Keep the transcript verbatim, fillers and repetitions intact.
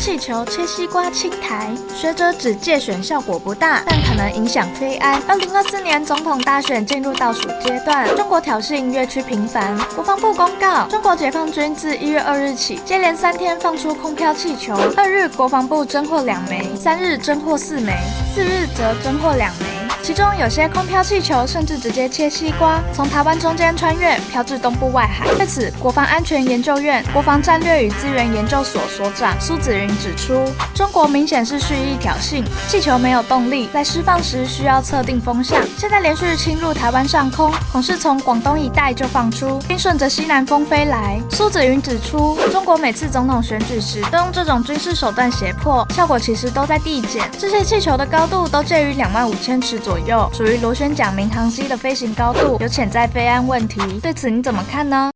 气球切西瓜侵台，学者指借选效果不大，但可能影响飞安。二零二四年总统大选进入倒数阶段，中国挑衅越趋频繁。国防部公告，中国解放军自一月二日起，接连三天放出空飘气球。二日国防部侦获两枚，三日侦获四枚，四日则侦获两枚。其中有些空飘气球甚至直接切西瓜，从台湾中间穿越，飘至东部外海。对此，国防安全研究院国防战略与资源研究所所长苏子云指出，中国明显是蓄意挑衅，气球没有动力，在释放时需要测定风向。现在连续侵入台湾上空，恐是从广东一带就放出，并顺着西南风飞来。苏子云指出，中国每次总统选举时都用这种军事手段胁迫，效果其实都在递减。这些气球的高度都介于两万五千尺左右。左右，属于螺旋桨民航机的飞行高度，有潜在飞安问题。对此你怎么看呢？